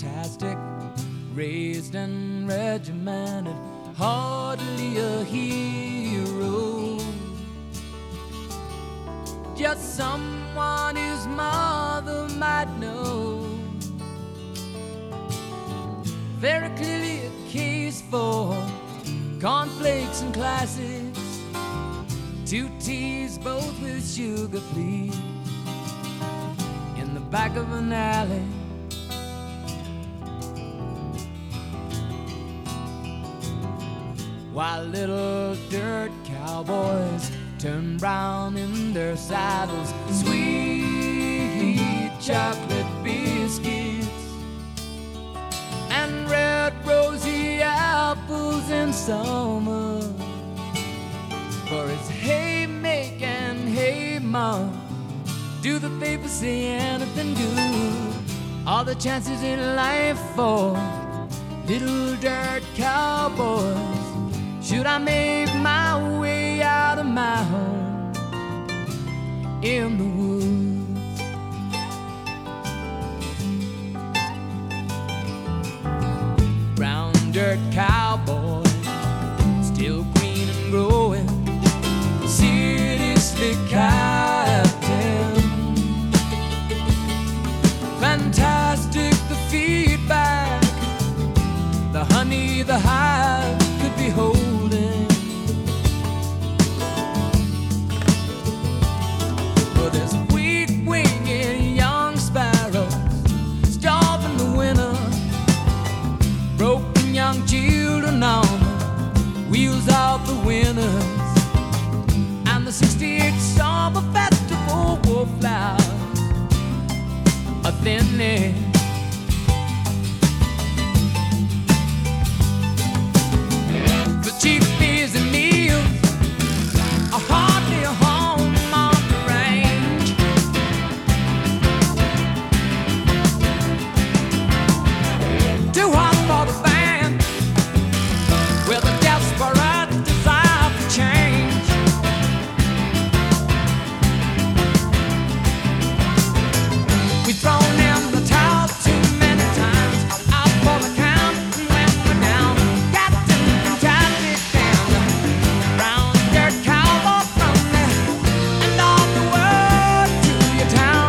fantastic, raised and regimented, hardly a hero, just someone his mother might know. Very clearly a case for cornflakes and classics, 2 teas both with sugar, please, in the back of an alley. While little dirt cowboys turn brown in their saddles, sweet chocolate biscuits and red rosy apples in summer. For it's hey make and hey mom, do the papers say anything good? All the chances in life for little dirt cowboys. Should I make my way out of my home in the woods? Brown dirt cowboy, still green and growing, city slick captain. Fantastic the feedback, the honey the hive could be holding. But there's weak-winged young sparrows starving the winter, broken young children on the wheels of the winners, and the 68th Summer Festival wallflowers are thinning. Cheap beers and meals are hardly a home on the range. Too hot for the band with a desperate desire for change. We've thrown in the towel too many times, out for the count when we're down. Captain Fantastic and the brown dirt cowboy from there, and all the word to your town.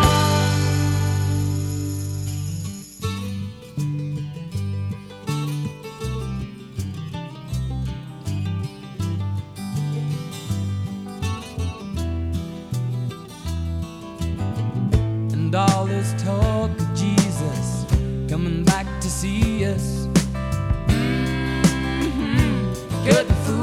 And all this talk of Jesus coming back to see us, good food